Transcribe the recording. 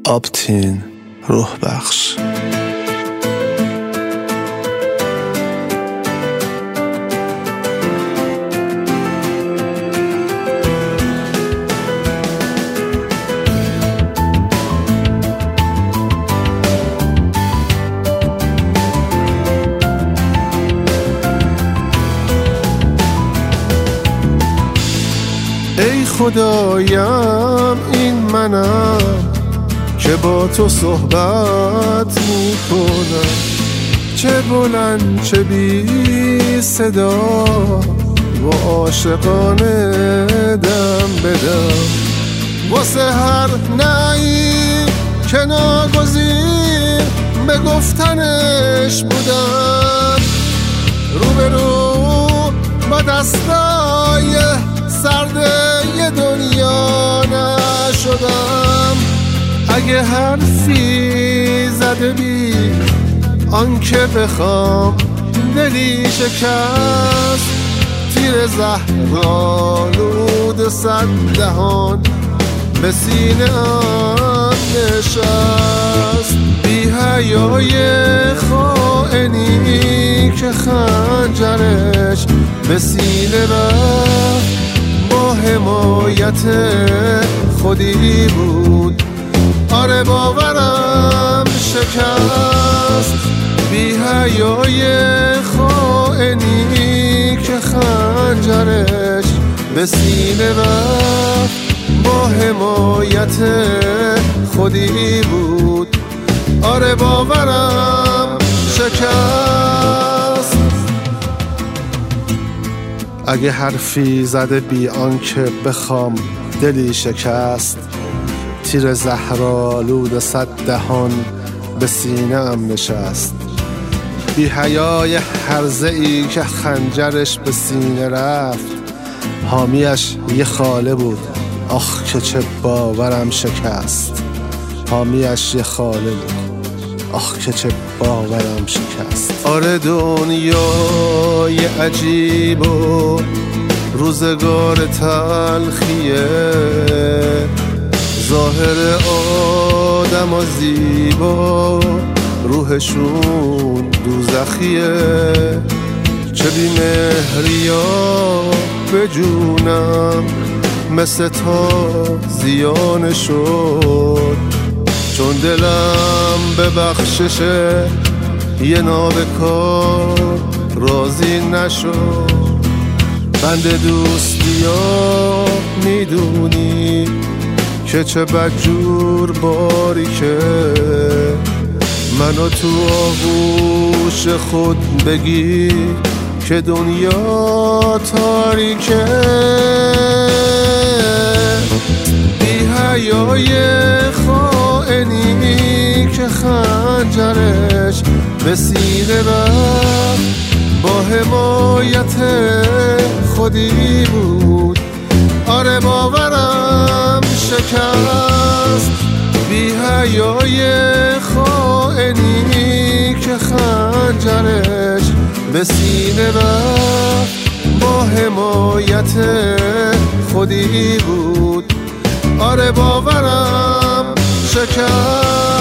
آبتین روح بخش. ای خدایم این منم که با تو صحبت میکنم، چه بلند چه بی صدا و عاشقانه دم بدم، واسه هر نعی که ناگزیر به گفتنش بودم، روبرو با دستای سرده ی دنیا نشدم. اگه حرفی زده بی آنکه بخوام دلی شکست، تیر زهرآلود صد دهان به سینه ام نشست. بی حیای خائنی که خنجرش به سینه رفت، با حمایت خودی بود، آره باورم شکست. بی حیای خائنی که خنجرش به سینه رفت، با حمایت خودی بود، آره باورم شکست. اگه حرفی زده بی آنکه بخوام دلی شکست، تیر زهرآلود صد دهان به سینه ام نشست. بی حیای هرزه‌ای که خنجرش به سینه رفت، حامیش یه خاله بود، آخ که چه باورم شکست. حامیش یه خاله بود، آخ که چه باورم شکست. آره دنیای عجیب و روزگار تلخیه، ظاهر آدم و زیبا روحشون دوزخیه. چه بی مهریا به جونم مثل تا زیانه شد، چون دلم به بخشش یه نابکار راضی نشد. بند دوستیا میدونی که چه بدجور باری که منو تو آغوش خود بگی که دنیا تاریکه. بی حیای خائنی که خنجرش به سینه رفت، با حمایت خودی بود، آره باورم شکست. بی حیای خائنی که خنجرش به سینه رفت، با حمایت خودی بود، آره باورم شکست.